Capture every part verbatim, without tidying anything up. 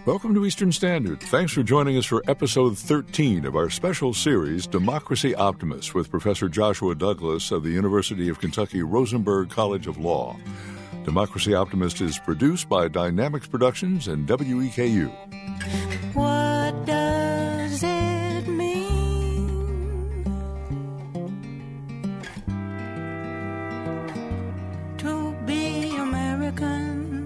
Welcome to Eastern Standard. Thanks for joining us for episode thirteen of our special series, Democracy Optimist, with Professor Joshua Douglas of the University of Kentucky Rosenberg College of Law. Democracy Optimist is produced by Dynamics Productions and W E K U. What does it mean to be American?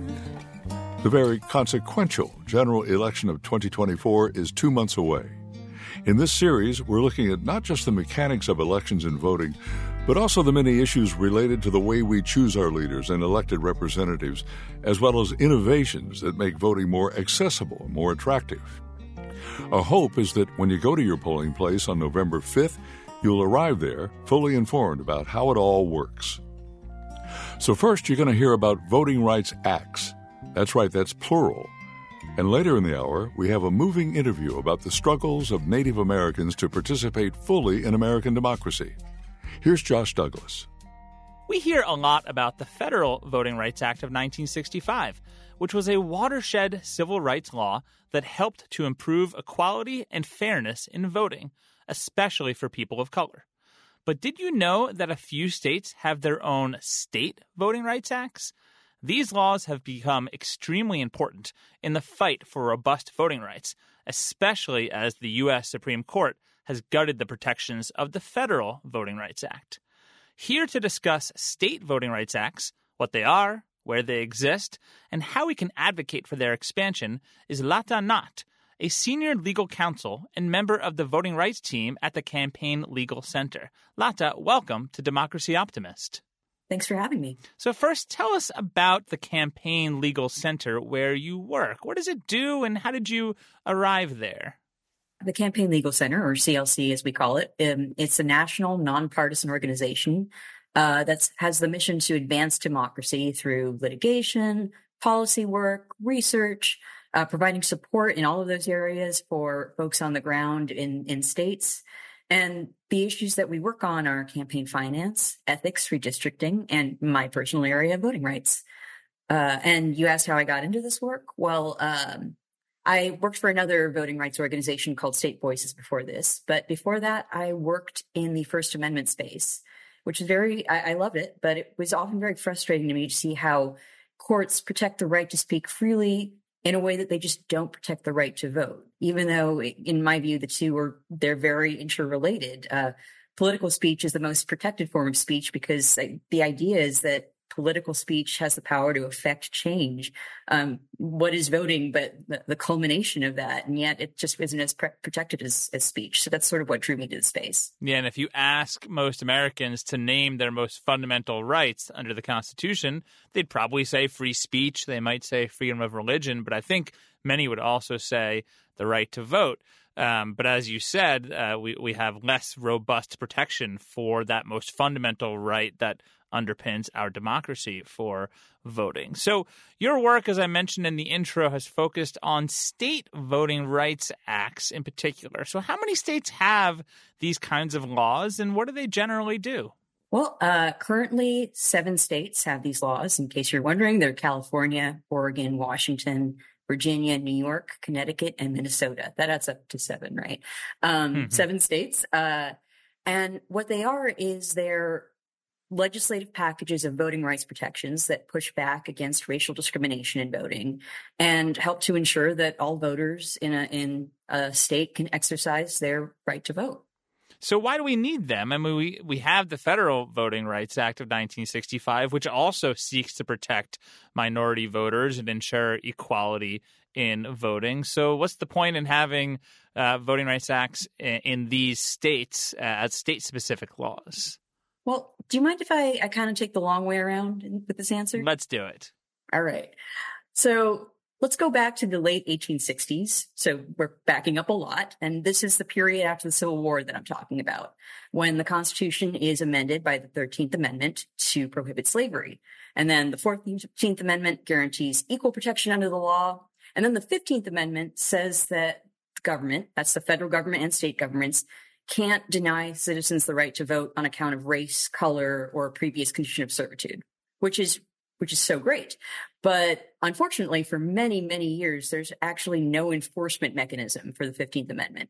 The very consequential general election of twenty twenty-four is two months away. In this series, we're looking at not just the mechanics of elections and voting, but also the many issues related to the way we choose our leaders and elected representatives, as well as innovations that make voting more accessible and more attractive. Our hope is that when you go to your polling place on November fifth, you'll arrive there fully informed about how it all works. So first, you're going to hear about Voting Rights Acts. That's right, that's plural. And later in the hour, we have a moving interview about the struggles of Native Americans to participate fully in American democracy. Here's Josh Douglas. We hear a lot about the Federal Voting Rights Act of nineteen sixty-five, which was a watershed civil rights law that helped to improve equality and fairness in voting, especially for people of color. But did you know that a few states have their own state voting rights acts? These laws have become extremely important in the fight for robust voting rights, especially as the U S Supreme Court has gutted the protections of the Federal Voting Rights Act. Here to discuss state voting rights acts, what they are, where they exist, and how we can advocate for their expansion is Lata Nath, a senior legal counsel and member of the voting rights team at the Campaign Legal Center. Lata, welcome to Democracy Optimist. Thanks for having me. So first, tell us about the Campaign Legal Center where you work. What does it do, and how did you arrive there? The Campaign Legal Center, or C L C as we call it, um, it's a national nonpartisan organization uh, that has the mission to advance democracy through litigation, policy work, research, uh, providing support in all of those areas for folks on the ground in, in states. And the issues that we work on are campaign finance, ethics, redistricting, and my personal area, voting rights. Uh, and you asked how I got into this work. Well, um, I worked for another voting rights organization called State Voices before this. But before that, I worked in the First Amendment space, which is very, I, I loved it, but it was often very frustrating to me to see how courts protect the right to speak freely in a way that they just don't protect the right to vote, even though, in my view, the two are, they're very interrelated. Uh, political speech is the most protected form of speech because uh, the idea is that political speech has the power to affect change. Um, what is voting but the, the culmination of that? And yet it just isn't as pre- protected as, as speech. So that's sort of what drew me to the space. Yeah, and if you ask most Americans to name their most fundamental rights under the Constitution, they'd probably say free speech. They might say freedom of religion. But I think many would also say the right to vote. Um, but as you said, uh, we, we have less robust protection for that most fundamental right that underpins our democracy for voting. So your work, as I mentioned in the intro, has focused on state voting rights acts in particular. So how many states have these kinds of laws, and what do they generally do? Well, uh, currently seven states have these laws. In case you're wondering, they're California, Oregon, Washington, Virginia, New York, Connecticut, and Minnesota. That adds up to seven, right? Um, mm-hmm. Seven states. Uh, and what they are is they're legislative packages of voting rights protections that push back against racial discrimination in voting and help to ensure that all voters in a, in a state can exercise their right to vote. So why do we need them? I mean, we, we have the Federal Voting Rights Act of nineteen sixty-five, which also seeks to protect minority voters and ensure equality in voting. So what's the point in having uh, voting rights acts in, in these states uh, as state-specific laws? Well, do you mind if I, I kind of take the long way around with this answer? Let's do it. All right. So let's go back to the late eighteen sixties. So we're backing up a lot. And this is the period after the Civil War that I'm talking about, when the Constitution is amended by the thirteenth Amendment to prohibit slavery. And then the fourteenth Amendment guarantees equal protection under the law. And then the fifteenth Amendment says that the government, that's the federal government and state governments, can't deny citizens the right to vote on account of race, color, or a previous condition of servitude, which is which is so great. But unfortunately, for many, many years, there's actually no enforcement mechanism for the fifteenth Amendment.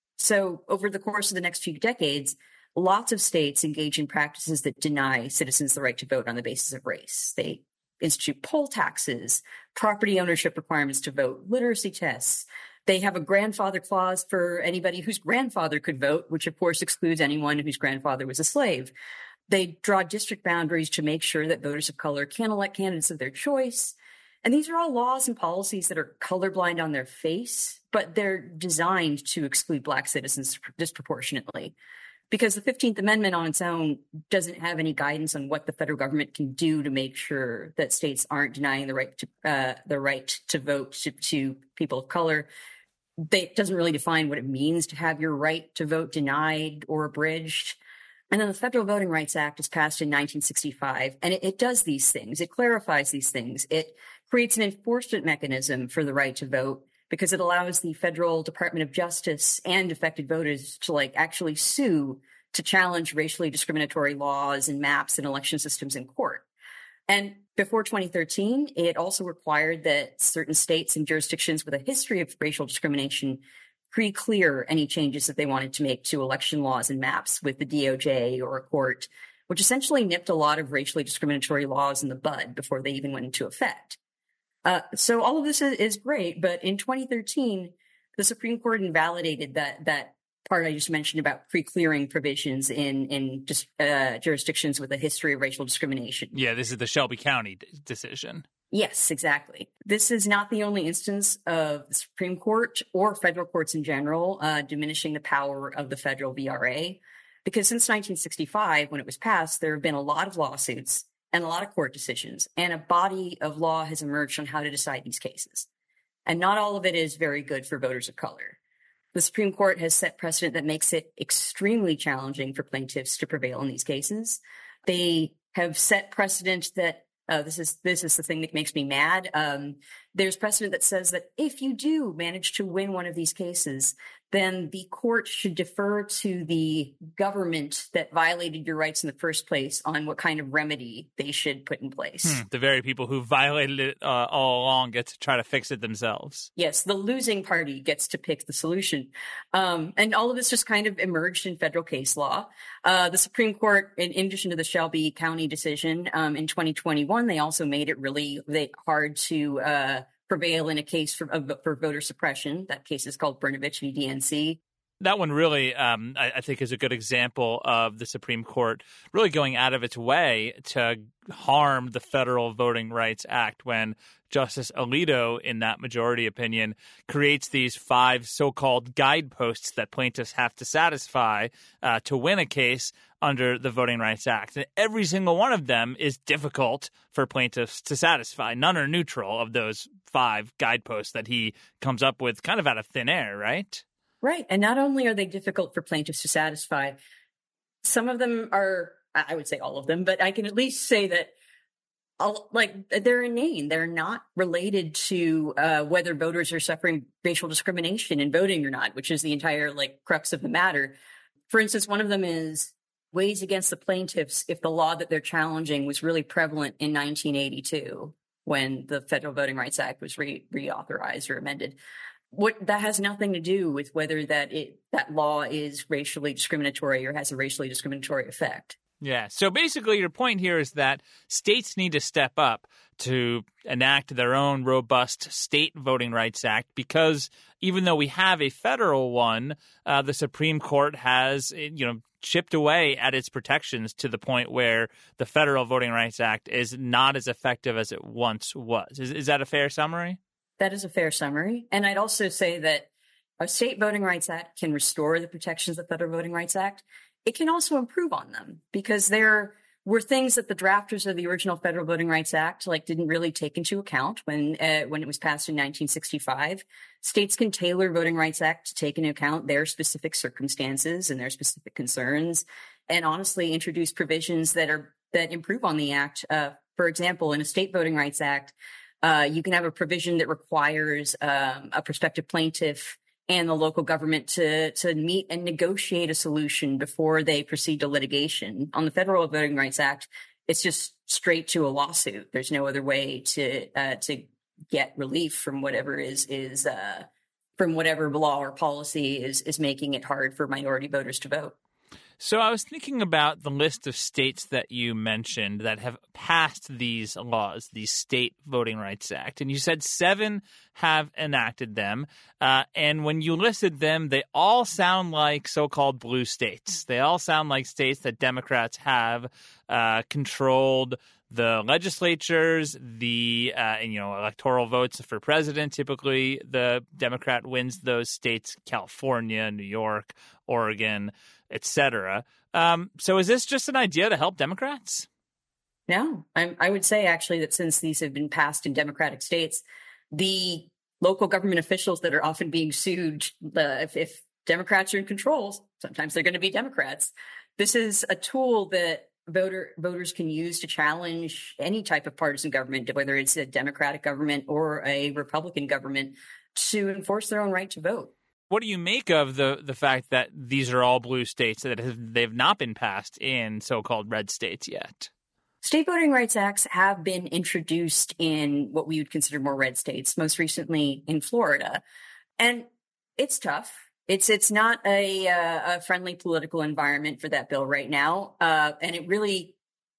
So over the course of the next few decades, lots of states engage in practices that deny citizens the right to vote on the basis of race. They institute poll taxes, property ownership requirements to vote, literacy tests. They have a grandfather clause for anybody whose grandfather could vote, which of course excludes anyone whose grandfather was a slave. They draw district boundaries to make sure that voters of color can elect candidates of their choice. And these are all laws and policies that are colorblind on their face, but they're designed to exclude Black citizens disproportionately. Because the fifteenth Amendment on its own doesn't have any guidance on what the federal government can do to make sure that states aren't denying the right to uh, the right to vote to, to people of color. They, it doesn't really define what it means to have your right to vote denied or abridged. And then the Federal Voting Rights Act is passed in nineteen sixty-five, and it, it does these things. It clarifies these things. It creates an enforcement mechanism for the right to vote, because it allows the federal Department of Justice and affected voters to like actually sue to challenge racially discriminatory laws and maps and election systems in court. And before twenty thirteen, it also required that certain states and jurisdictions with a history of racial discrimination pre-clear any changes that they wanted to make to election laws and maps with the D O J or a court, which essentially nipped a lot of racially discriminatory laws in the bud before they even went into effect. Uh, so all of this is, is great, but in twenty thirteen, the Supreme Court invalidated that that part I just mentioned about pre-clearing provisions in in just uh, jurisdictions with a history of racial discrimination. Yeah, this is the Shelby County d- decision. Yes, exactly. This is not the only instance of the Supreme Court or federal courts in general uh, diminishing the power of the federal V R A, because since nineteen sixty-five, when it was passed, there have been a lot of lawsuits and a lot of court decisions, and a body of law has emerged on how to decide these cases. And not all of it is very good for voters of color. The Supreme Court has set precedent that makes it extremely challenging for plaintiffs to prevail in these cases. They have set precedent that Uh, this is this is the thing that makes me mad. Um, there's precedent that says that if you do manage to win one of these cases, then the court should defer to the government that violated your rights in the first place on what kind of remedy they should put in place. Hmm, the very people who violated it uh, all along get to try to fix it themselves. Yes, the losing party gets to pick the solution. Um, and all of this just kind of emerged in federal case law. Uh, the Supreme Court, in, in addition to the Shelby County decision um, in twenty twenty-one, they also made it really they, hard to uh, prevail in a case for, uh, for voter suppression. That case is called Brnovich v. D N C. That one really, um, I, I think, is a good example of the Supreme Court really going out of its way to harm the Federal Voting Rights Act when Justice Alito, in that majority opinion, creates these five so-called guideposts that plaintiffs have to satisfy uh, to win a case under the Voting Rights Act. And every single one of them is difficult for plaintiffs to satisfy. None are neutral of those five guideposts that he comes up with kind of out of thin air, right? Right. And not only are they difficult for plaintiffs to satisfy, some of them are, I would say all of them, but I can at least say that all, like they're inane. They're not related to uh, whether voters are suffering racial discrimination in voting or not, which is the entire like crux of the matter. For instance, one of them is weighs against the plaintiffs if the law that they're challenging was really prevalent in nineteen eighty-two when the Federal Voting Rights Act was re- reauthorized or amended. What that has nothing to do with whether that it that law is racially discriminatory or has a racially discriminatory effect. Yeah. So basically your point here is that states need to step up to enact their own robust state voting rights act because even though we have a federal one, uh, the Supreme Court has, you know, chipped away at its protections to the point where the Federal Voting Rights Act is not as effective as it once was. Is, is that a fair summary? That is a fair summary. And I'd also say that a state voting rights act can restore the protections of the Federal Voting Rights Act. It can also improve on them because there were things that the drafters of the original Federal Voting Rights Act like didn't really take into account when uh, when it was passed in nineteen sixty-five. States can tailor Voting Rights Act to take into account their specific circumstances and their specific concerns, and honestly introduce provisions that are that improve on the act. Uh, for example, in a state voting rights act, uh, you can have a provision that requires um, a prospective plaintiff and the local government to to meet and negotiate a solution before they proceed to litigation. On the Federal Voting Rights Act, it's just straight to a lawsuit. There's no other way to uh, to get relief from whatever is is uh, from whatever law or policy is is making it hard for minority voters to vote. So I was thinking about the list of states that you mentioned that have passed these laws, the State Voting Rights Act, and you said seven have enacted them. Uh, and when you listed them, they all sound like so-called blue states. They all sound like states that Democrats have uh, controlled the legislatures, the uh, and, you know, electoral votes for president. Typically, the Democrat wins those states: California, New York, Oregon, et cetera. Um, so is this just an idea to help Democrats? No, I'm, I would say actually that since these have been passed in Democratic states, the local government officials that are often being sued, uh, if, if Democrats are in control, sometimes they're going to be Democrats. This is a tool that voter voters can use to challenge any type of partisan government, whether it's a Democratic government or a Republican government, to enforce their own right to vote. What do you make of the the fact that these are all blue states, that have, they've not been passed in so-called red states yet? State voting rights acts have been introduced in what we would consider more red states, most recently in Florida. And it's tough. It's it's not a, uh, a friendly political environment for that bill right now. Uh, and it really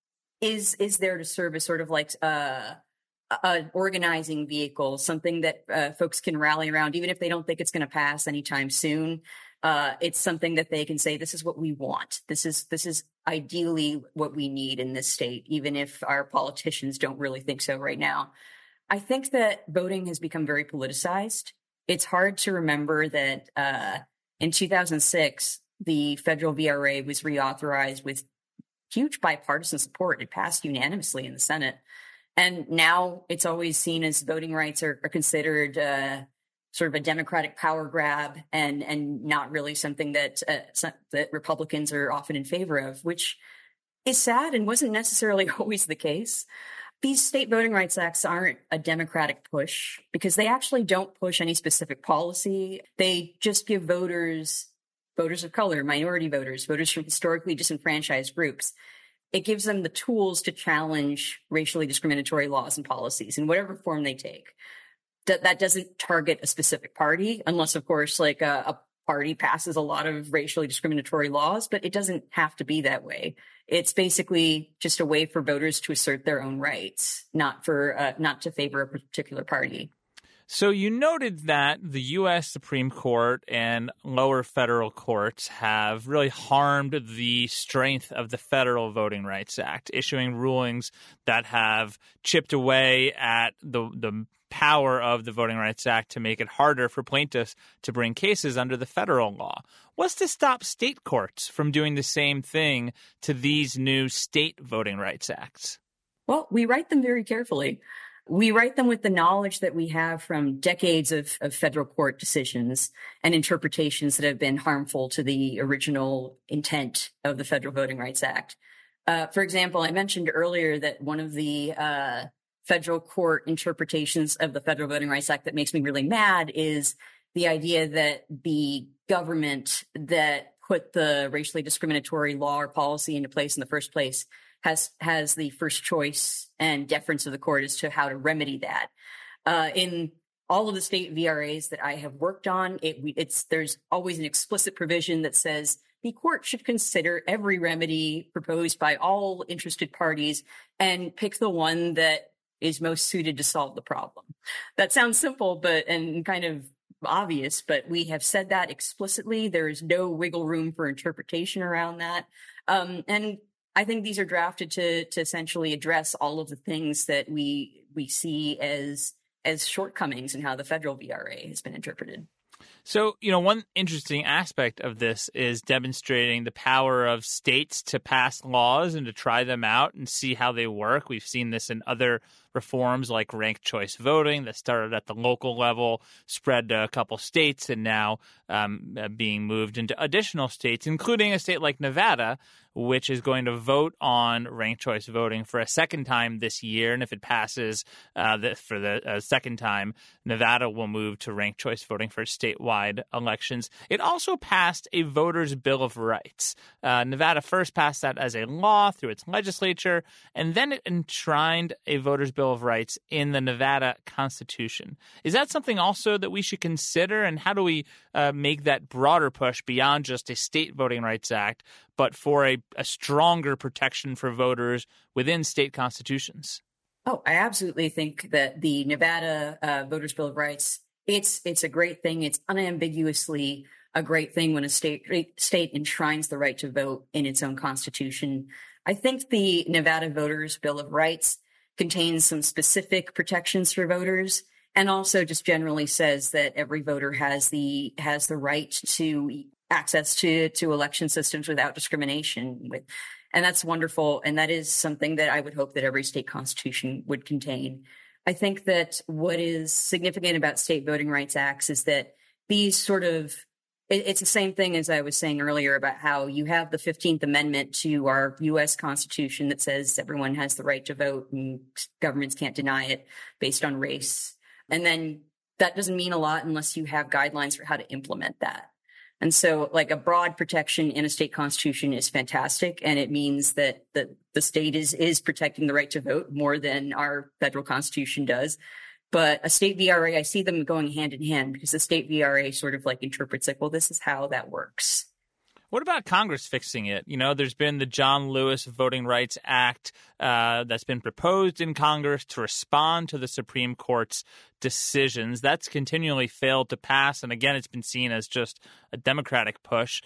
is is there to serve as sort of like uh, an organizing vehicle, something that uh, folks can rally around, even if they don't think it's going to pass anytime soon. Uh, it's something that they can say, this is what we want. This is this is ideally what we need in this state, even if our politicians don't really think so right now. I think that voting has become very politicized. It's hard to remember that uh, in two thousand six, the federal V R A was reauthorized with huge bipartisan support. It passed unanimously in the Senate. And now it's always seen as voting rights are, are considered uh, sort of a Democratic power grab and and not really something that uh, that Republicans are often in favor of, which is sad and wasn't necessarily always the case. These state voting rights acts aren't a Democratic push because they actually don't push any specific policy. They just give voters, voters of color, minority voters, voters from historically disenfranchised groups, it gives them the tools to challenge racially discriminatory laws and policies in whatever form they take. That that doesn't target a specific party, unless, of course, like a, a party passes a lot of racially discriminatory laws, but it doesn't have to be that way. It's basically just a way for voters to assert their own rights, not for uh, not to favor a particular party. So you noted that the U S Supreme Court and lower federal courts have really harmed the strength of the Federal Voting Rights Act, issuing rulings that have chipped away at the the power of the Voting Rights Act to make it harder for plaintiffs to bring cases under the federal law. What's to stop state courts from doing the same thing to these new state voting rights acts? Well, we write them very carefully. We write them with the knowledge that we have from decades of, of federal court decisions and interpretations that have been harmful to the original intent of the Federal Voting Rights Act. Uh, for example, I mentioned earlier that one of the uh, federal court interpretations of the Federal Voting Rights Act that makes me really mad is the idea that the government that put the racially discriminatory law or policy into place in the first place has has the first choice and deference of the court as to how to remedy that. Uh, in all of the state V R As that I have worked on, it, it's there's always an explicit provision that says the court should consider every remedy proposed by all interested parties and pick the one that is most suited to solve the problem. That sounds simple, but and kind of obvious, but we have said that explicitly. There is no wiggle room for interpretation around that. Um, and I think these are drafted to to essentially address all of the things that we we see as as shortcomings in how the federal V R A has been interpreted. So, you know, one interesting aspect of this is demonstrating the power of states to pass laws and to try them out and see how they work. We've seen this in other reforms like ranked choice voting that started at the local level, spread to a couple states, and now um, being moved into additional states, including a state like Nevada, which is going to vote on ranked choice voting for a second time this year. And if it passes uh, the, for the uh, second time, Nevada will move to ranked choice voting for statewide elections. It also passed a voters' bill of rights. Uh, Nevada first passed that as a law through its legislature, and then it enshrined a voters' bill of rights in the Nevada Constitution. Is that something also that we should consider, and how do we uh, make that broader push beyond just a state voting rights act, but for a, a stronger protection for voters within state constitutions? Oh, I absolutely think that the Nevada uh, Voters Bill of Rights, it's it's a great thing. It's unambiguously a great thing when a state state enshrines the right to vote in its own constitution. I think the Nevada Voters Bill of Rights contains some specific protections for voters, and also just generally says that every voter has the has the right to access to to election systems without discrimination. With And that's wonderful. And that is something that I would hope that every state constitution would contain. I think that what is significant about state voting rights acts is that these sort of, it, it's the same thing as I was saying earlier about how you have the fifteenth Amendment to our U S Constitution that says everyone has the right to vote and governments can't deny it based on race. And then that doesn't mean a lot unless you have guidelines for how to implement that. And so like a broad protection in a state constitution is fantastic. And it means that the, the state is, is protecting the right to vote more than our federal constitution does. But a state V R A, I see them going hand in hand because the state V R A sort of like interprets like, well, this is how that works. What about Congress fixing it? You know, there's been the John Lewis Voting Rights Act uh, that's been proposed in Congress to respond to the Supreme Court's decisions. That's continually failed to pass. And again, it's been seen as just a Democratic push.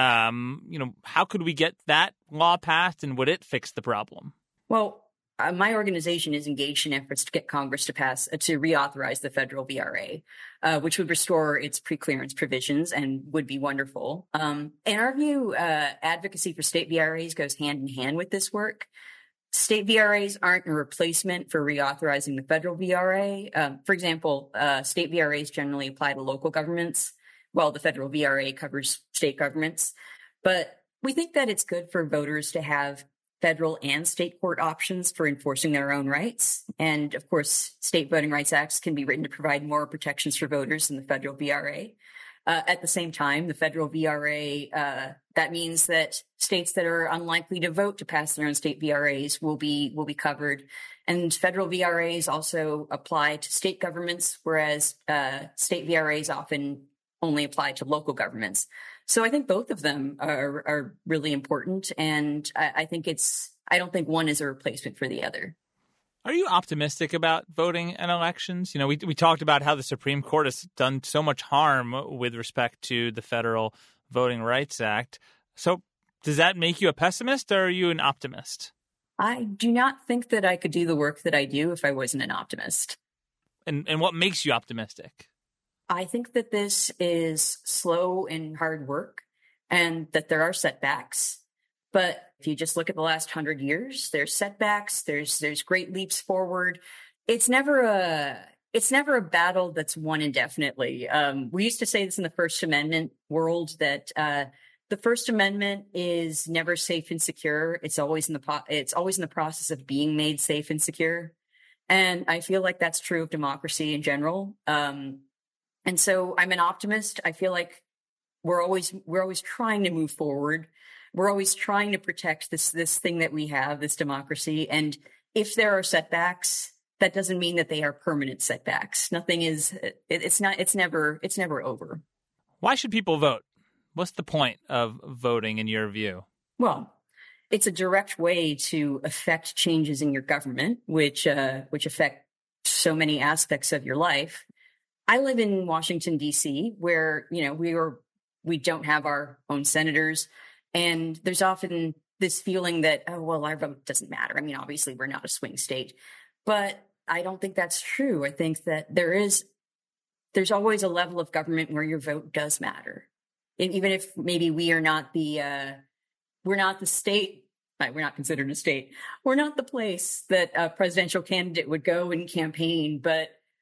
Um, you know, how could we get that law passed, and would it fix the problem? Well, Uh, my organization is engaged in efforts to get Congress to pass, uh, to reauthorize the federal V R A, uh, which would restore its preclearance provisions and would be wonderful. Um, in our view, uh, advocacy for state V R As goes hand in hand with this work. State V R As aren't a replacement for reauthorizing the federal V R A. Um, for example, uh, state V R As generally apply to local governments, while the federal V R A covers state governments. But we think that it's good for voters to have federal and state court options for enforcing their own rights. And of course, state voting rights acts can be written to provide more protections for voters than the federal V R A. Uh, at the same time, the federal V R A, uh, that means that states that are unlikely to vote to pass their own state V R As will be, will be covered. And federal V R As also apply to state governments, whereas uh, state V R As often only apply to local governments. So I think both of them are, are really important. And I, I think it's, I don't think one is a replacement for the other. Are you optimistic about voting and elections? You know, we we talked about how the Supreme Court has done so much harm with respect to the Federal Voting Rights Act. So does that make you a pessimist, or are you an optimist? I do not think that I could do the work that I do if I wasn't an optimist. And and what makes you optimistic? I think that this is slow and hard work and that there are setbacks. But if you just look at the last hundred years, there's setbacks, there's there's great leaps forward. It's never a it's never a battle that's won indefinitely. Um, we used to say this in the First Amendment world, that uh, the First Amendment is never safe and secure. It's always in the po- it's always in the process of being made safe and secure. And I feel like that's true of democracy in general. Um, And so I'm an optimist. I feel like we're always we're always trying to move forward. We're always trying to protect this this thing that we have, this democracy. And if there are setbacks, that doesn't mean that they are permanent setbacks. Nothing is it, it's not it's never it's never over. Why should people vote? What's the point of voting in your view? Well, it's a direct way to affect changes in your government, which uh, which affect so many aspects of your life. I live in Washington, D C, where, you know, we are, we don't have our own senators. And there's often this feeling that, oh, well, our vote doesn't matter. I mean, obviously, we're not a swing state. But I don't think that's true. I think that there is, there's always a level of government where your vote does matter. And even if maybe we are not the, uh, we're not the state, we're not considered a state. We're not the place that a presidential candidate would go and campaign, but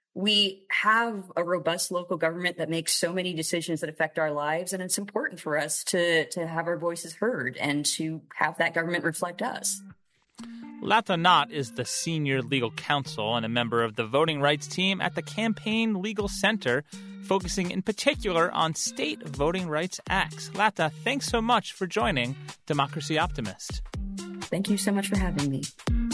we have a robust local government that makes so many decisions that affect our lives, and it's important for us to, to have our voices heard and to have that government reflect us. Lata Nath is the senior legal counsel and a member of the voting rights team at the Campaign Legal Center, focusing in particular on state voting rights acts. Lata, thanks so much for joining Democracy Optimist. Thank you so much for having me.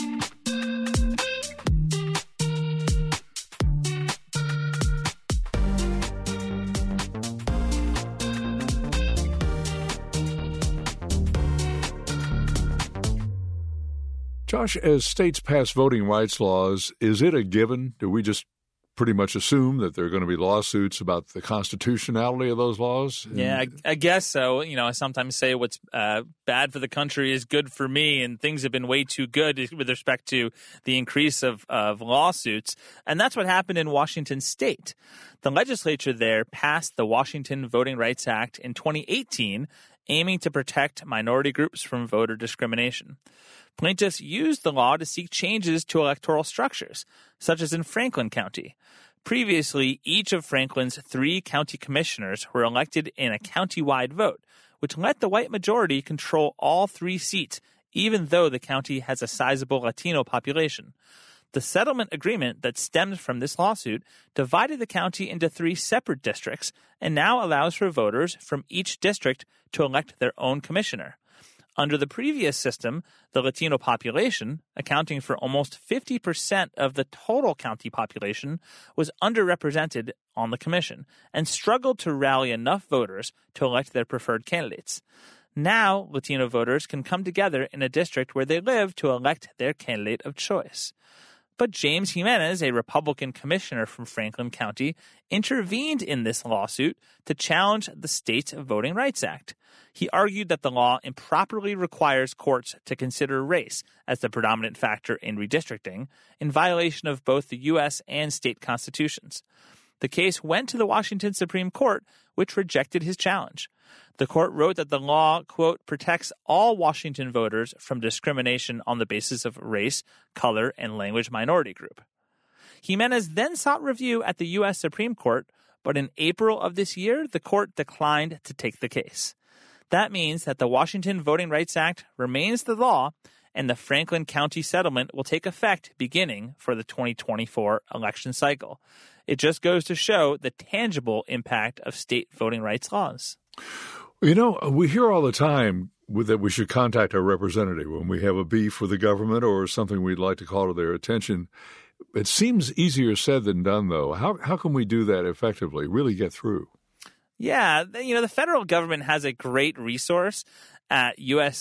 Josh, as states pass voting rights laws, is it a given? Do we just pretty much assume that there are going to be lawsuits about the constitutionality of those laws? Yeah, I, I guess so. You know, I sometimes say what's uh, bad for the country is good for me, and things have been way too good with respect to the increase of, of lawsuits. And that's what happened in Washington state. The legislature there passed the Washington Voting Rights Act in twenty eighteen, aiming to protect minority groups from voter discrimination. Plaintiffs used the law to seek changes to electoral structures, such as in Franklin County. Previously, each of Franklin's three county commissioners were elected in a county-wide vote, which let the white majority control all three seats, even though the county has a sizable Latino population. The settlement agreement that stemmed from this lawsuit divided the county into three separate districts and now allows for voters from each district to elect their own commissioner. Under the previous system, the Latino population, accounting for almost fifty percent of the total county population, was underrepresented on the commission and struggled to rally enough voters to elect their preferred candidates. Now, Latino voters can come together in a district where they live to elect their candidate of choice. But James Jimenez, a Republican commissioner from Franklin County, intervened in this lawsuit to challenge the state's Voting Rights Act. He argued that the law improperly requires courts to consider race as the predominant factor in redistricting, in violation of both the U S and state constitutions. The case went to the Washington Supreme Court, which rejected his challenge. The court wrote that the law, quote, protects all Washington voters from discrimination on the basis of race, color, and language minority group. Jimenez then sought review at the U S Supreme Court, but in April of this year, the court declined to take the case. That means that the Washington Voting Rights Act remains the law, and the Franklin County settlement will take effect beginning for the twenty twenty-four election cycle. It just goes to show the tangible impact of state voting rights laws. You know, we hear all the time that we should contact our representative when we have a beef with the government or something we'd like to call to their attention. It seems easier said than done, though. How how can we do that effectively, really get through? Yeah, you know, the federal government has a great resource at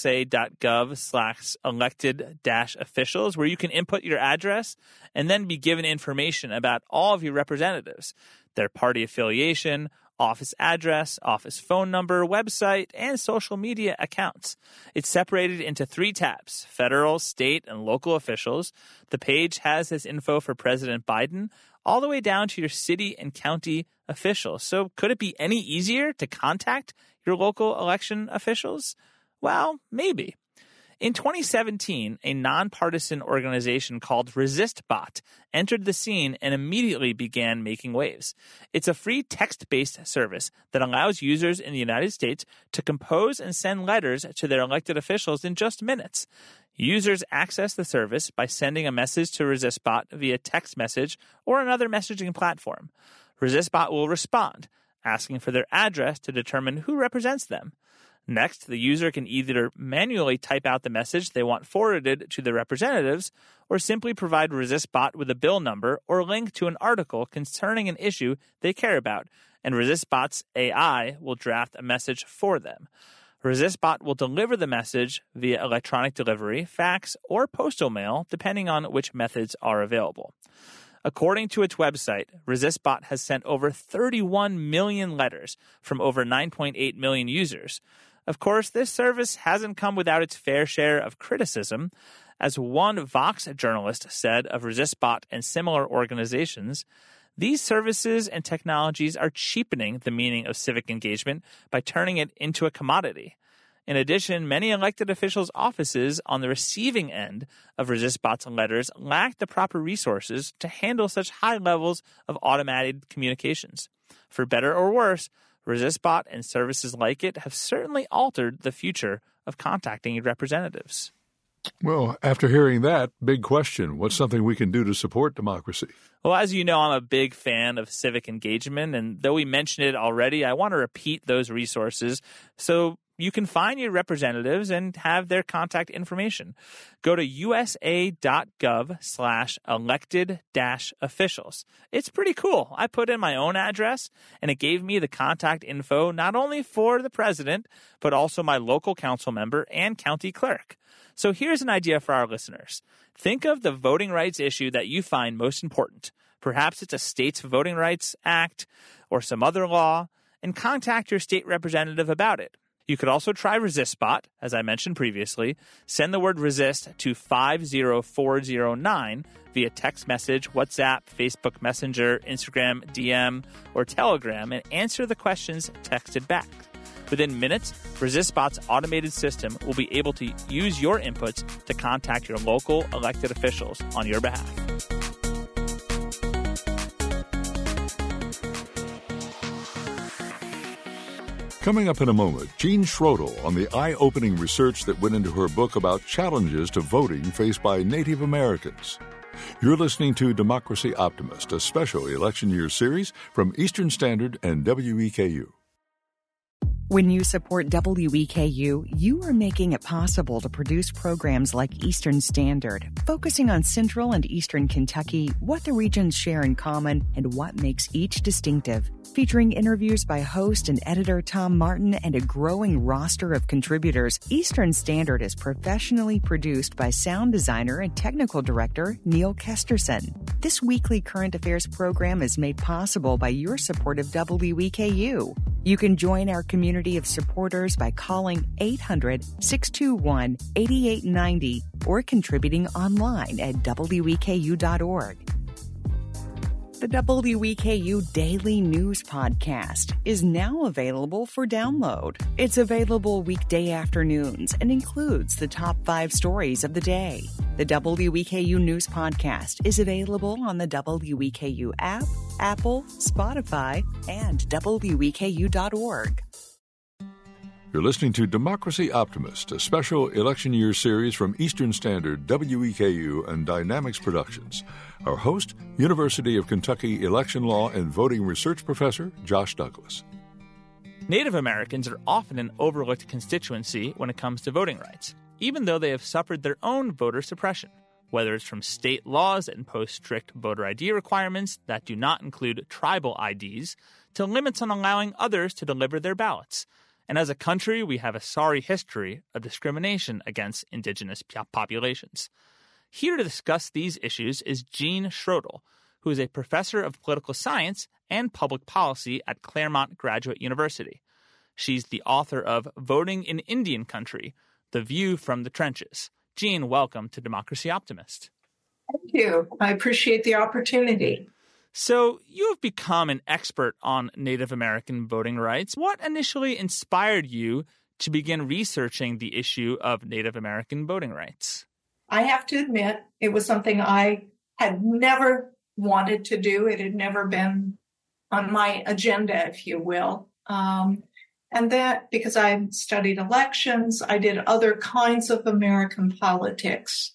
usa.gov slash elected dash officials where you can input your address and then be given information about all of your representatives, their party affiliation, office address, office phone number, website, and social media accounts. It's separated into three tabs: federal, state, and local officials. The page has this info for President Biden all the way down to your city and county officials. So could it be any easier to contact your local election officials? Well, maybe. In twenty seventeen, a nonpartisan organization called ResistBot entered the scene and immediately began making waves. It's a free text-based service that allows users in the United States to compose and send letters to their elected officials in just minutes. Users access the service by sending a message to ResistBot via text message or another messaging platform. ResistBot will respond, asking for their address to determine who represents them. Next, the user can either manually type out the message they want forwarded to their representatives or simply provide ResistBot with a bill number or link to an article concerning an issue they care about, and ResistBot's A I will draft a message for them. ResistBot will deliver the message via electronic delivery, fax, or postal mail, depending on which methods are available. According to its website, ResistBot has sent over thirty-one million letters from over nine point eight million users. Of course, this service hasn't come without its fair share of criticism. As one Vox journalist said of ResistBot and similar organizations, these services and technologies are cheapening the meaning of civic engagement by turning it into a commodity. In addition, many elected officials' offices on the receiving end of ResistBot's letters lack the proper resources to handle such high levels of automated communications. For better or worse, ResistBot and services like it have certainly altered the future of contacting your representatives. Well, after hearing that, big question. What's something we can do to support democracy? Well, as you know, I'm a big fan of civic engagement, and though we mentioned it already, I want to repeat those resources so you can find your representatives and have their contact information. Go to usa.gov slash elected dash officials. It's pretty cool. I put in my own address, and it gave me the contact info not only for the president, but also my local council member and county clerk. So here's an idea for our listeners. Think of the voting rights issue that you find most important. Perhaps it's a state's Voting Rights Act or some other law, and contact your state representative about it. You could also try ResistBot, as I mentioned previously. Send the word resist to five zero four zero nine via text message, WhatsApp, Facebook Messenger, Instagram, D M, or Telegram, and answer the questions texted back. Within minutes, ResistBot's automated system will be able to use your inputs to contact your local elected officials on your behalf. Coming up in a moment, Jean Schroedel on the eye-opening research that went into her book about challenges to voting faced by Native Americans. You're listening to Democracy Optimist, a special election year series from Eastern Standard and W E K U. When you support W E K U, you are making it possible to produce programs like Eastern Standard, focusing on Central and Eastern Kentucky, what the regions share in common, and what makes each distinctive. Featuring interviews by host and editor Tom Martin and a growing roster of contributors, Eastern Standard is professionally produced by sound designer and technical director Neil Kesterson. This weekly current affairs program is made possible by your support of W E K U. You can join our community of supporters by calling eight hundred, six two one, eight eight nine zero or contributing online at W E K U dot org. The W E K U Daily News Podcast is now available for download. It's available weekday afternoons and includes the top five stories of the day. The W E K U News Podcast is available on the W E K U app, Apple, Spotify, and W E K U dot org. You're listening to Democracy Optimist, a special election year series from Eastern Standard, W E K U, and Dynamics Productions. Our host, University of Kentucky election law and voting research professor, Josh Douglas. Native Americans are often an overlooked constituency when it comes to voting rights, even though they have suffered their own voter suppression, whether it's from state laws that impose strict voter I D requirements that do not include tribal I Ds, to limits on allowing others to deliver their ballots. And as a country, we have a sorry history of discrimination against indigenous populations. Here to discuss these issues is Jean Schroedel, who is a professor of political science and public policy at Claremont Graduate University. She's the author of Voting in Indian Country, The View from the Trenches. Jean, welcome to Democracy Optimist. Thank you. I appreciate the opportunity. So you have become an expert on Native American voting rights. What initially inspired you to begin researching the issue of Native American voting rights? I have to admit, it was something I had never wanted to do. It had never been on my agenda, if you will. Um, and that because I studied elections, I did other kinds of American politics.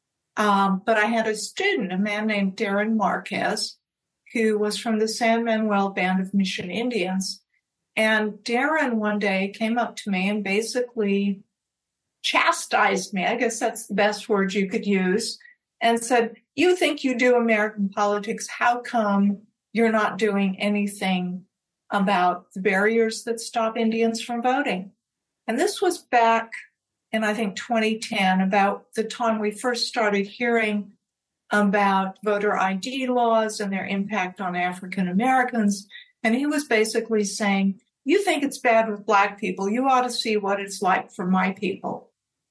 Um, but I had a student, a man named Darren Marquez, who was from the San Manuel Band of Mission Indians. And Darren one day came up to me and basically chastised me, I guess that's the best word you could use, and said, you think you do American politics, how come you're not doing anything about the barriers that stop Indians from voting? And this was back in, I think, twenty ten, about the time we first started hearing about voter I D laws and their impact on African Americans. And he was basically saying, you think it's bad with Black people, you ought to see what it's like for my people.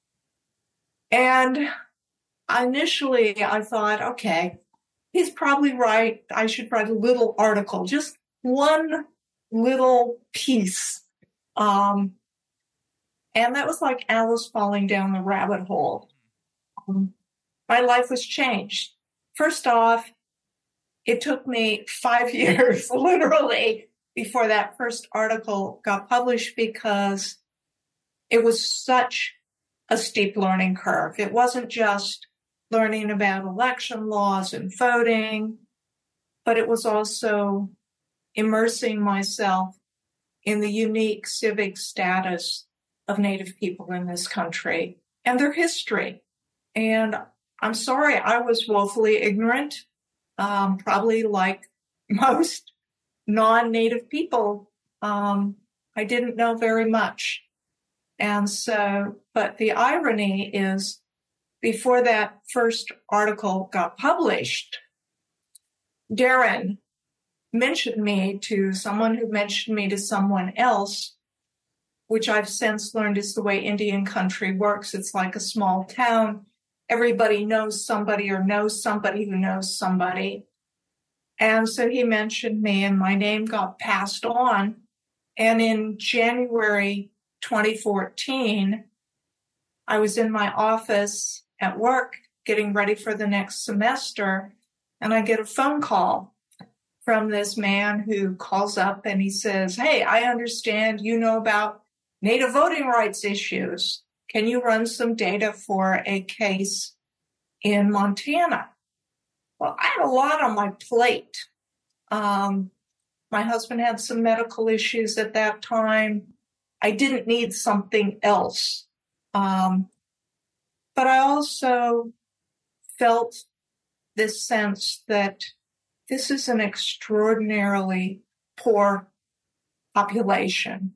And initially I thought, okay, he's probably right. I should write a little article, just one little piece. Um, And that was like Alice falling down the rabbit hole. Um, my life was changed. First off, it took me five years, literally, before that first article got published because it was such a steep learning curve. It wasn't just learning about election laws and voting, but it was also immersing myself in the unique civic status of Native people in this country and their history. And I'm sorry, I was woefully ignorant, um, probably like most non-Native people. Um, I didn't know very much. And so, but the irony is, before that first article got published, Darren mentioned me to someone who mentioned me to someone else, which I've since learned is the way Indian country works. It's like a small town. Everybody knows somebody or knows somebody who knows somebody. And so he mentioned me and my name got passed on. And in January twenty fourteen, I was in my office at work getting ready for the next semester, and I get a phone call from this man who calls up and he says, "Hey, I understand you know about Native voting rights issues. Can you run some data for a case in Montana?" Well, I had a lot on my plate. Um, my husband had some medical issues at that time. I didn't need something else. Um, but I also felt this sense that this is an extraordinarily poor population.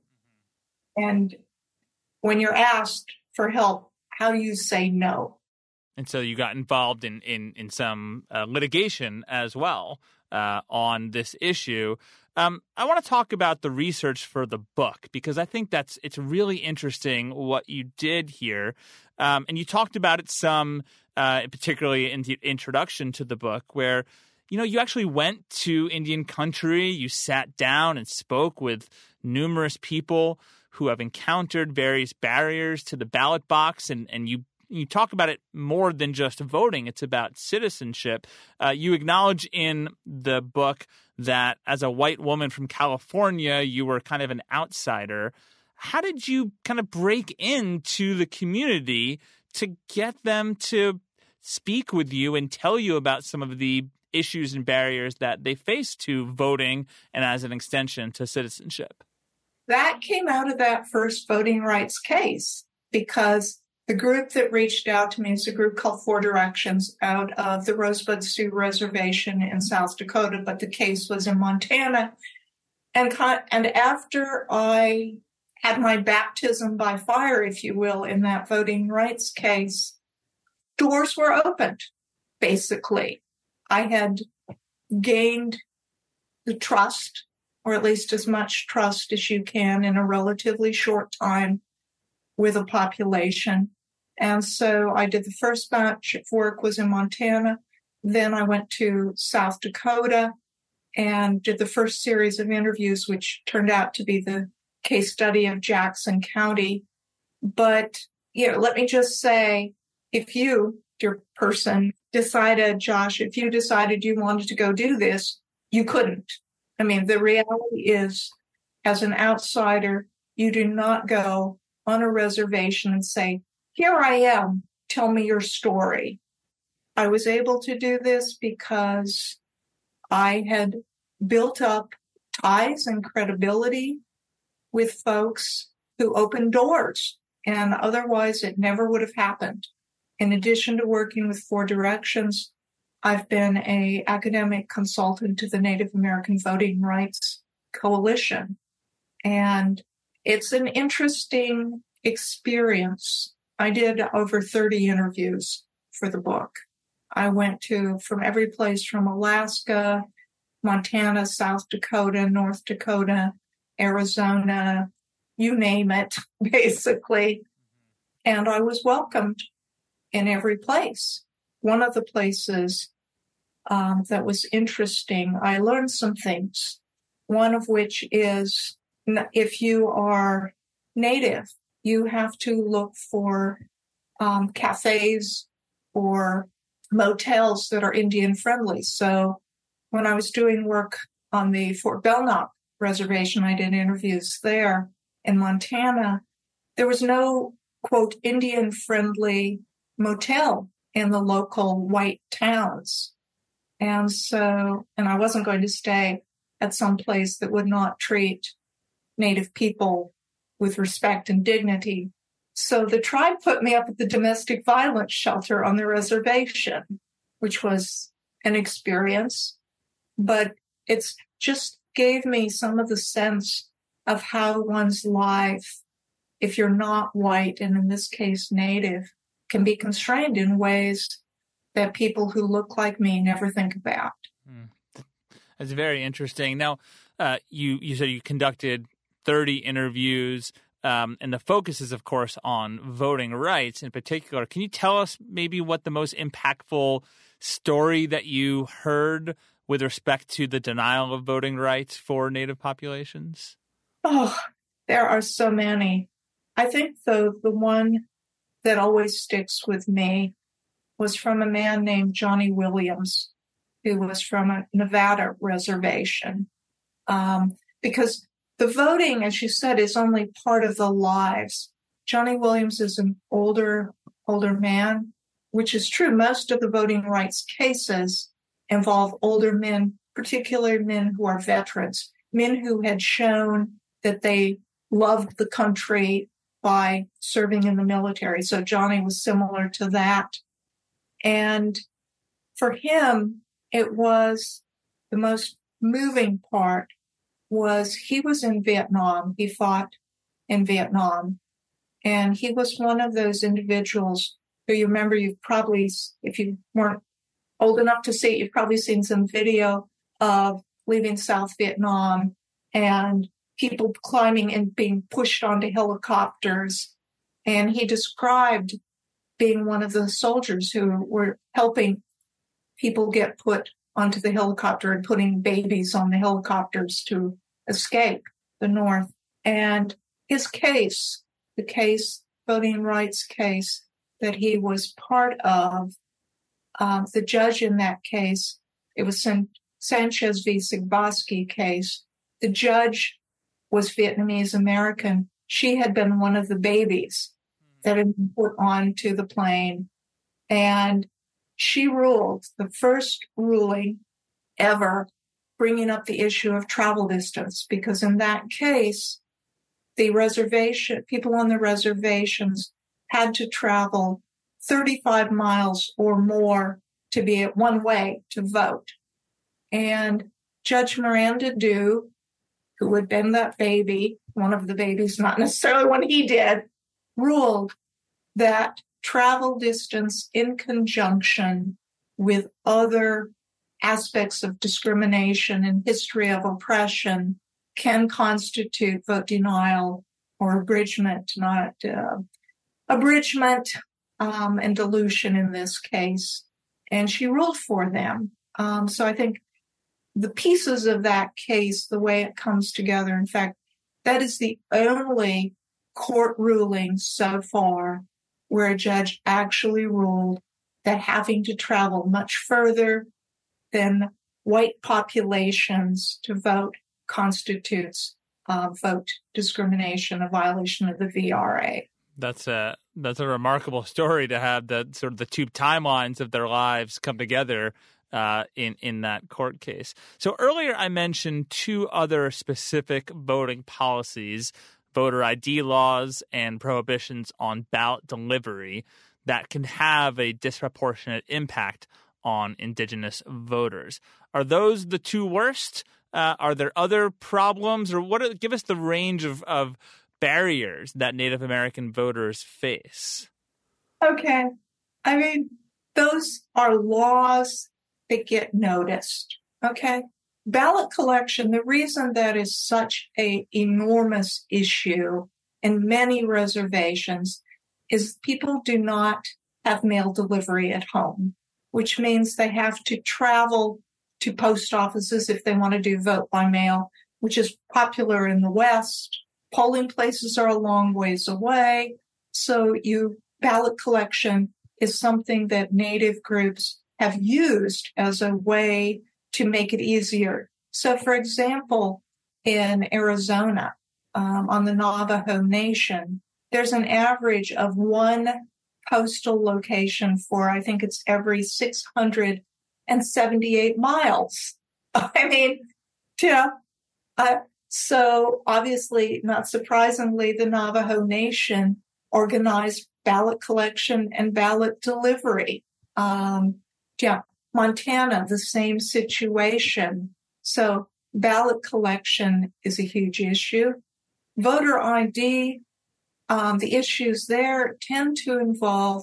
And when you're asked for help, how do you say no? And so you got involved in, in, in some uh, litigation as well uh, on this issue. Um, I want to talk about the research for the book because I think that's it's really interesting what you did here. Um, and you talked about it some, uh, particularly in the introduction to the book, where you know you actually went to Indian country, you sat down and spoke with numerous people who have encountered various barriers to the ballot box, and, and you you talk about it more than just voting. It's about citizenship. Uh, you acknowledge in the book that as a white woman from California, you were kind of an outsider. How did you kind of break into the community to get them to speak with you and tell you about some of the issues and barriers that they face to voting and as an extension to citizenship? That came out of that first voting rights case because the group that reached out to me is a group called Four Directions out of the Rosebud Sioux Reservation in South Dakota, but the case was in Montana. And, and after I had my baptism by fire, if you will, in that voting rights case, doors were opened, basically. I had gained the trust, or at least as much trust as you can in a relatively short time with a population. And so I did the first batch of work was in Montana. Then I went to South Dakota and did the first series of interviews, which turned out to be the case study of Jackson County. But, you know, let me just say, if you, dear person, decided, Josh, if you decided you wanted to go do this, you couldn't. I mean, the reality is, as an outsider, you do not go on a reservation and say, "Here I am, tell me your story." I was able to do this because I had built up ties and credibility with folks who opened doors, and otherwise it never would have happened. In addition to working with Four Directions, I've been an academic consultant to the Native American Voting Rights Coalition, and it's an interesting experience. I did over thirty interviews for the book. I went to from every place from Alaska, Montana, South Dakota, North Dakota, Arizona, you name it, basically. And I was welcomed in every place. One of the places um, that was interesting, I learned some things, one of which is if you are Native, you have to look for um, cafes or motels that are Indian friendly. So when I was doing work on the Fort Belknap reservation, I did interviews there in Montana. There was no, quote, Indian friendly motel in the local white towns. And so, and I wasn't going to stay at some place that would not treat Native people with respect and dignity. So the tribe put me up at the domestic violence shelter on the reservation, which was an experience, but it's just gave me some of the sense of how one's life, if you're not white, and in this case Native, can be constrained in ways that people who look like me never think about. Mm. That's very interesting. Now, uh, you, you said you conducted thirty interviews, um, and the focus is, of course, on voting rights in particular. Can you tell us maybe what the most impactful story that you heard with respect to the denial of voting rights for Native populations? Oh, there are so many. I think, though, the one that always sticks with me was from a man named Johnny Williams, who was from a Nevada reservation. Um, because the voting, as you said, is only part of the lives. Johnny Williams is an older, older man, which is true. Most of the voting rights cases involve older men, particularly men who are veterans, men who had shown that they loved the country by serving in the military. So Johnny was similar to that. And for him, it was the most moving part was he was in Vietnam. He fought in Vietnam. And he was one of those individuals who you remember you've probably, if you weren't old enough to see it, you've probably seen some video of leaving South Vietnam and people climbing and being pushed onto helicopters. And he described being one of the soldiers who were helping people get put onto the helicopter and putting babies on the helicopters to escape the North. And his case, the case, voting rights case that he was part of, uh, the judge in that case, it was San- Sanchez v. Sigbaski case. The judge was Vietnamese American. She had been one of the babies that had been put onto the plane. And she ruled the first ruling ever bringing up the issue of travel distance, because in that case, the reservation, people on the reservations had to travel thirty-five miles or more to be at one way to vote. And Judge Miranda Dew, who had been that baby, one of the babies, not necessarily one he did, ruled that travel distance in conjunction with other aspects of discrimination and history of oppression can constitute vote denial or abridgment, not uh, abridgment um, and dilution in this case. And she ruled for them. Um, so I think the pieces of that case, the way it comes together, in fact, that is the only court ruling so far where a judge actually ruled that having to travel much further than white populations to vote constitutes uh, vote discrimination, a violation of the V R A. That's a that's a remarkable story to have the sort of the two timelines of their lives come together uh, in in that court case. So earlier I mentioned two other specific voting policies: voter I D laws and prohibitions on ballot delivery that can have a disproportionate impact on Indigenous voters. Are those the two worst? Uh, are there other problems, or what? Are, give us the range of, of barriers that Native American voters face. Okay. I mean, those are laws that get noticed. Okay. Ballot collection, the reason that is such an enormous issue in many reservations is people do not have mail delivery at home, which means they have to travel to post offices if they want to do vote by mail, which is popular in the West, polling places are a long ways away. So you ballot collection is something that Native groups have used as a way to make it easier. So, for example, in Arizona, um, on the Navajo Nation, there's an average of one postal location for, I think it's every six hundred seventy-eight miles. I mean, yeah. Uh, so obviously, not surprisingly, the Navajo Nation organized ballot collection and ballot delivery. Um, yeah, Montana, the same situation. So ballot collection is a huge issue. Voter I D, um, the issues there tend to involve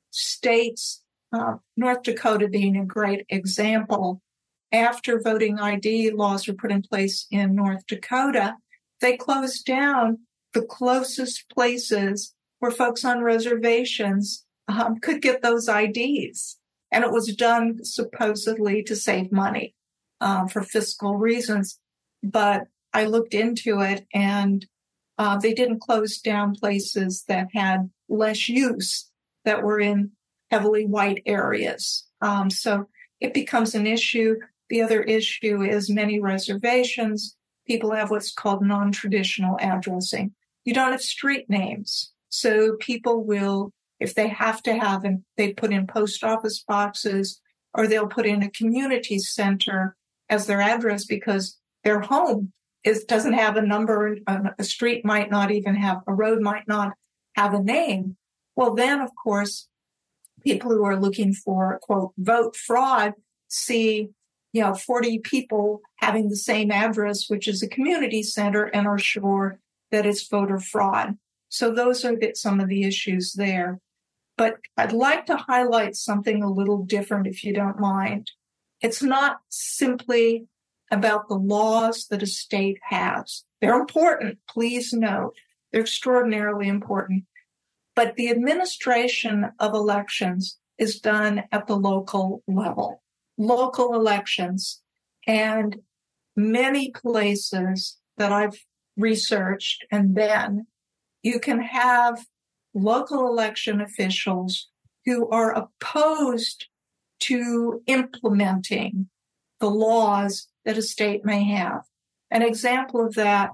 states, uh, North Dakota being a great example. After voting I D laws were put in place in North Dakota, they closed down the closest places where folks on reservations um, could get those I Ds. And it was done supposedly to save money um, for fiscal reasons. But I looked into it, and uh, they didn't close down places that had less use, that were in heavily white areas. Um, so it becomes an issue. The other issue is many reservations, people have what's called non-traditional addressing. You don't have street names. So people will, if they have to have, and they put in post office boxes, or they'll put in a community center as their address because their home is doesn't have a number. A street might not even have, a road might not have a name. Well, then, of course, people who are looking for, quote, vote fraud see, you know, forty people having the same address, which is a community center, and are sure that it's voter fraud. So those are the, some of the issues there. But I'd like to highlight something a little different, if you don't mind. It's not simply about the laws that a state has. They're important, please note. They're extraordinarily important. But the administration of elections is done at the local level. Local elections. And many places that I've researched and been, you can have local election officials who are opposed to implementing the laws that a state may have. An example of that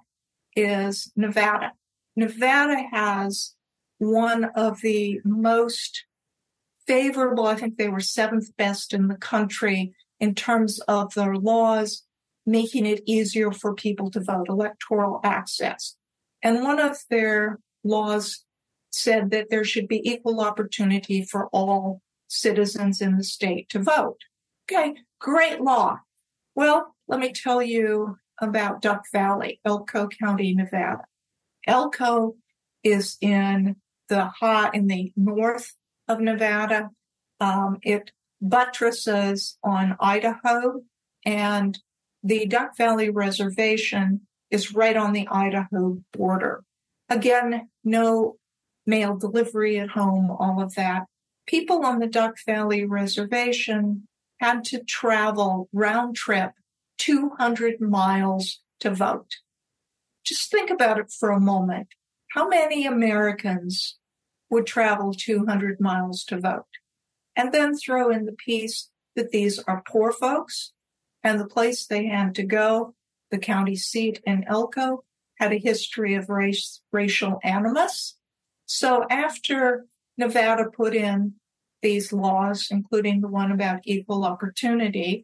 is Nevada. Nevada has one of the most favorable, I think they were seventh best in the country in terms of their laws, making it easier for people to vote, electoral access. And one of their laws said that there should be equal opportunity for all citizens in the state to vote. Okay, great law. Well, let me tell you about Duck Valley, Elko County, Nevada. Elko is in the high, in the north of Nevada. Um, it buttresses on Idaho, and the Duck Valley Reservation is right on the Idaho border. Again, no mail delivery at home, all of that. People on the Duck Valley Reservation had to travel round trip two hundred miles to vote. Just think about it for a moment. How many Americans would travel two hundred miles to vote? And then throw in the piece that these are poor folks, and the place they had to go, the county seat in Elko, had a history of race, racial animus. So after Nevada put in these laws, including the one about equal opportunity,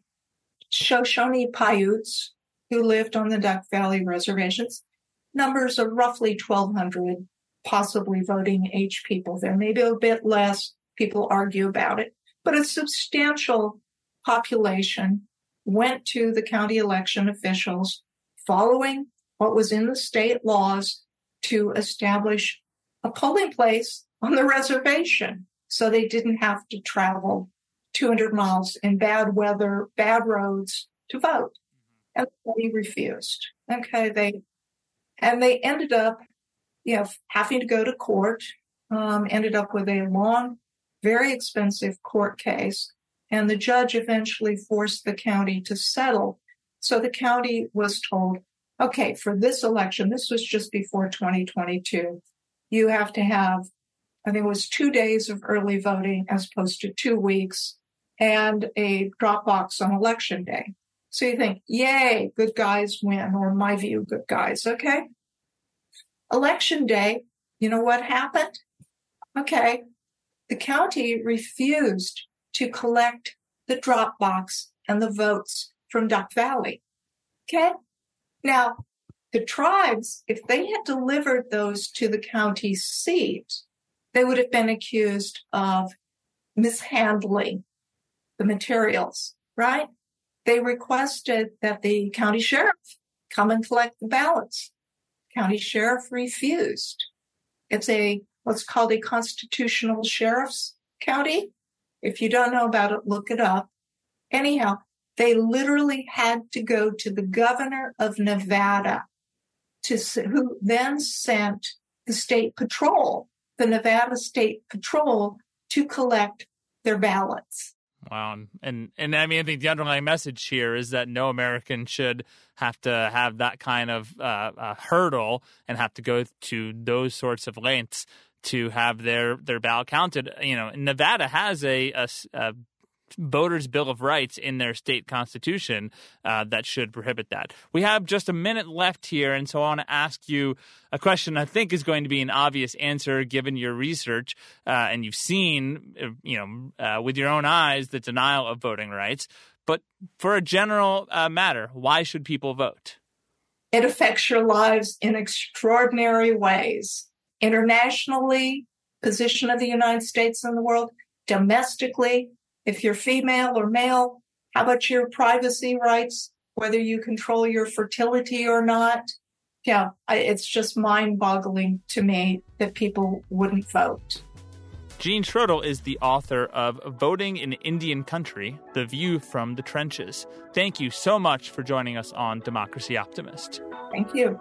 Shoshone Paiutes, who lived on the Duck Valley reservations, numbers of roughly twelve hundred possibly voting age people there, maybe a bit less. People argue about it, but a substantial population went to the county election officials following what was in the state laws to establish a polling place on the reservation so they didn't have to travel two hundred miles in bad weather, bad roads to vote. And they refused. Okay, they and they ended up, you know, having to go to court, um, ended up with a long, very expensive court case, and the judge eventually forced the county to settle. So the county was told, okay, for this election, this was just before twenty twenty-two, you have to have, I think it was two days of early voting as opposed to two weeks and a drop box on election day. So you think, yay, good guys win, or in my view, good guys, okay? Election day, you know what happened? Okay, the county refused to collect the drop box and the votes from Duck Valley, okay? Now, the tribes, if they had delivered those to the county seat, they would have been accused of mishandling the materials, right? They requested that the county sheriff come and collect the ballots. County sheriff refused. It's a what's called a constitutional sheriff's county. If you don't know about it, look it up. Anyhow, they literally had to go to the governor of Nevada, to who then sent the state patrol, the Nevada State Patrol, to collect their ballots. Wow. And, and I mean, I think the underlying message here is that no American should have to have that kind of uh, uh, hurdle and have to go to those sorts of lengths to have their, their ballot counted. You know, Nevada has a, a, a voters' Bill of Rights in their state constitution uh, that should prohibit that. We have just a minute left here, and so I want to ask you a question I think is going to be an obvious answer given your research, uh, and you've seen, you know, uh, with your own eyes the denial of voting rights. But for a general uh, matter, why should people vote? It affects your lives in extraordinary ways. Internationally, position of the United States in the world, domestically, if you're female or male, how about your privacy rights, whether you control your fertility or not? Yeah, it's just mind-boggling to me that people wouldn't vote. Jean Schroedel is the author of Voting in Indian Country, The View from the Trenches. Thank you so much for joining us on Democracy Optimist. Thank you.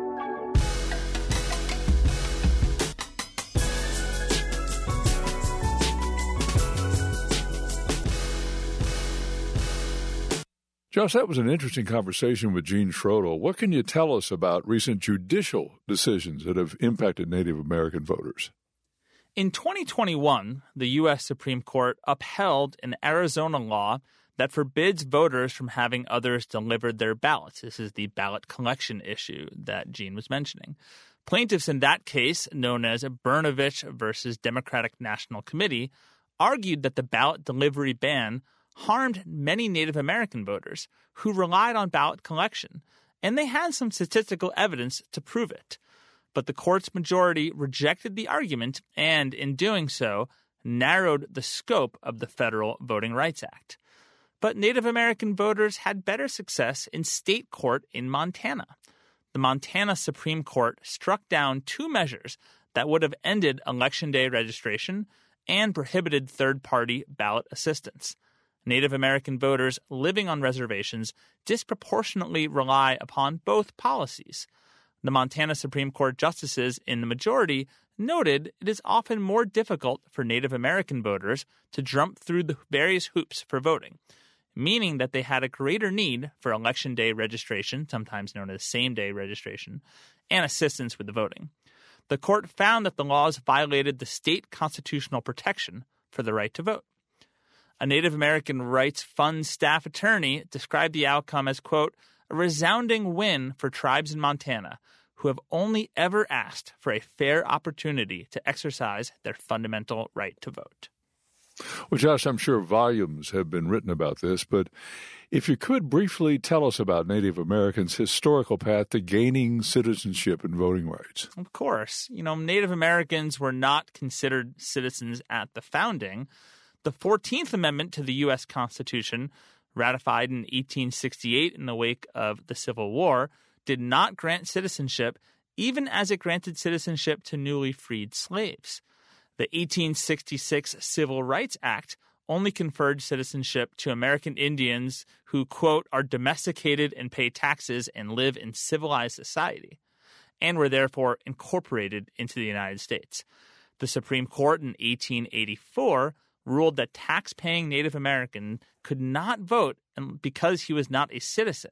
Josh, that was an interesting conversation with Jean Schroedel. What can you tell us about recent judicial decisions that have impacted Native American voters? In twenty twenty-one, the U S Supreme Court upheld an Arizona law that forbids voters from having others deliver their ballots. This is the ballot collection issue that Jean was mentioning. Plaintiffs in that case, known as Brnovich versus Democratic National Committee, argued that the ballot delivery ban harmed many Native American voters who relied on ballot collection, and they had some statistical evidence to prove it. But the court's majority rejected the argument and, in doing so, narrowed the scope of the Federal Voting Rights Act. But Native American voters had better success in state court in Montana. The Montana Supreme Court struck down two measures that would have ended Election Day registration and prohibited third-party ballot assistance. Native American voters living on reservations disproportionately rely upon both policies. The Montana Supreme Court justices in the majority noted it is often more difficult for Native American voters to jump through the various hoops for voting, meaning that they had a greater need for Election Day registration, sometimes known as same-day registration, and assistance with the voting. The court found that the laws violated the state constitutional protection for the right to vote. A Native American Rights Fund staff attorney described the outcome as, quote, a resounding win for tribes in Montana who have only ever asked for a fair opportunity to exercise their fundamental right to vote. Well, Josh, I'm sure volumes have been written about this, but if you could briefly tell us about Native Americans' historical path to gaining citizenship and voting rights. Of course. You know, Native Americans were not considered citizens at the founding. The fourteenth Amendment to the U S Constitution, ratified in eighteen sixty-eight in the wake of the Civil War, did not grant citizenship, even as it granted citizenship to newly freed slaves. The eighteen sixty-six Civil Rights Act only conferred citizenship to American Indians who, quote, are domesticated and pay taxes and live in civilized society, and were therefore incorporated into the United States. The Supreme Court in eighteen eighty-four ruled that tax-paying Native American could not vote because he was not a citizen,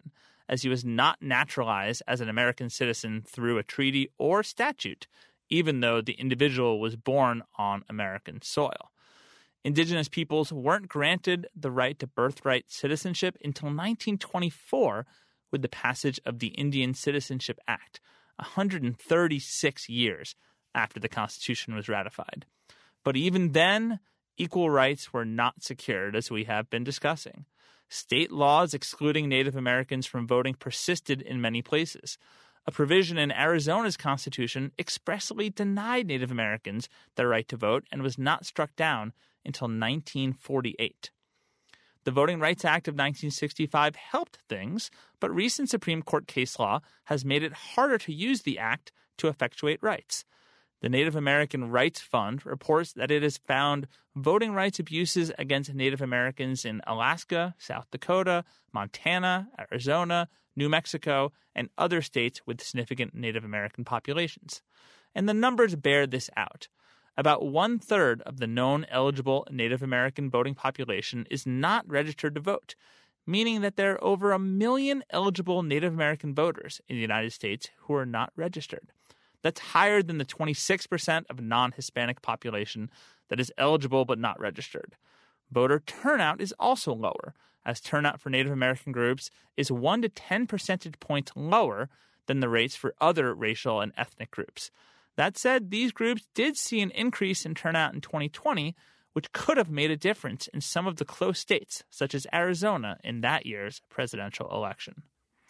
as he was not naturalized as an American citizen through a treaty or statute, even though the individual was born on American soil. Indigenous peoples weren't granted the right to birthright citizenship until nineteen twenty-four with the passage of the Indian Citizenship Act, one hundred thirty-six years after the Constitution was ratified. But even then, equal rights were not secured, as we have been discussing. State laws excluding Native Americans from voting persisted in many places. A provision in Arizona's Constitution expressly denied Native Americans their right to vote and was not struck down until nineteen forty-eight. The Voting Rights Act of nineteen sixty-five helped things, but recent Supreme Court case law has made it harder to use the act to effectuate rights. The Native American Rights Fund reports that it has found voting rights abuses against Native Americans in Alaska, South Dakota, Montana, Arizona, New Mexico, and other states with significant Native American populations. And the numbers bear this out. About one-third of the known eligible Native American voting population is not registered to vote, meaning that there are over a million eligible Native American voters in the United States who are not registered. That's higher than the twenty-six percent of non-Hispanic population that is eligible but not registered. Voter turnout is also lower, as turnout for Native American groups is one to ten percentage points lower than the rates for other racial and ethnic groups. That said, these groups did see an increase in turnout in twenty twenty, which could have made a difference in some of the close states, such as Arizona, in that year's presidential election.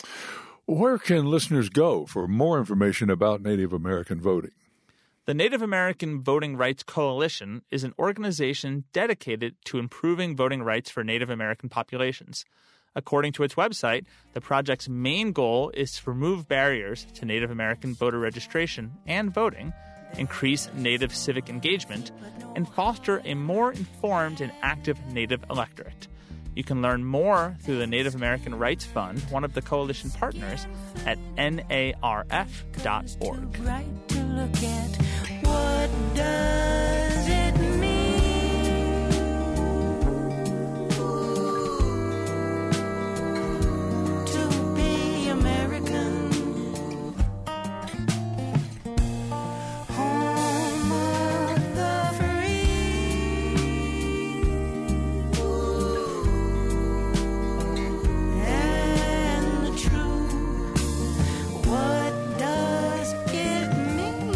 Where can listeners go for more information about Native American voting? The Native American Voting Rights Coalition is an organization dedicated to improving voting rights for Native American populations. According to its website, the project's main goal is to remove barriers to Native American voter registration and voting, increase Native civic engagement, and foster a more informed and active Native electorate. You can learn more through the Native American Rights Fund, one of the coalition partners, at N A R F dot org. Right to look at what does it mean to be American, home of the free, and the true. What does it mean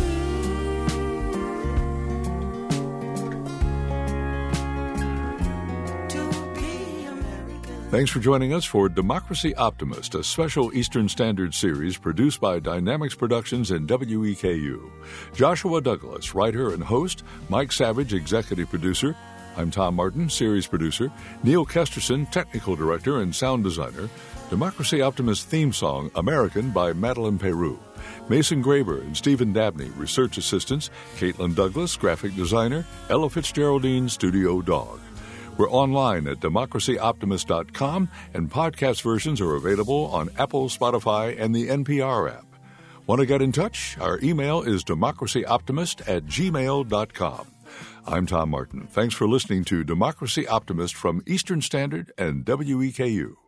to be American? Thanks for joining us for Democracy Optimist, a special Eastern Standard series produced by Dynamics Productions and W E K U. Joshua Douglas, writer and host, Mike Savage, executive producer. I'm Tom Martin, series producer. Neil Kesterson, technical director and sound designer. Democracy Optimist theme song, American, by Madeline Peru. Mason Graber and Stephen Dabney, research assistants. Caitlin Douglas, graphic designer. Ella Fitzgeraldine, studio dog. We're online at democracy optimist dot com, and podcast versions are available on Apple, Spotify, and the N P R app. Want to get in touch? Our email is democracyoptimist at gmail dot com. I'm Tom Martin. Thanks for listening to Democracy Optimist from Eastern Standard and W E K U.